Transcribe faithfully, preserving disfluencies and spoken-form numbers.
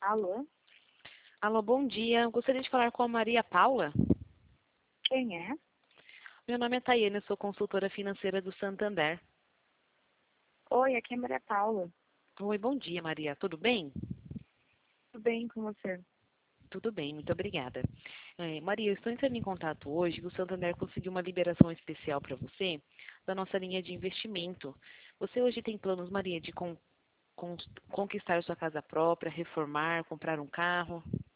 Alô? Alô, bom dia. Eu gostaria de falar com a Maria Paula. Quem é? Meu nome é Tayane, eu sou consultora financeira do Santander. Oi, aqui é Maria Paula. Oi, bom dia, Maria. Tudo bem? Tudo bem com você? Tudo bem, muito obrigada. É, Maria, eu estou entrando em contato hoje que o Santander conseguiu uma liberação especial para você da nossa linha de investimento. Você hoje tem planos, Maria, de con con conquistar sua casa própria, reformar, comprar um carro?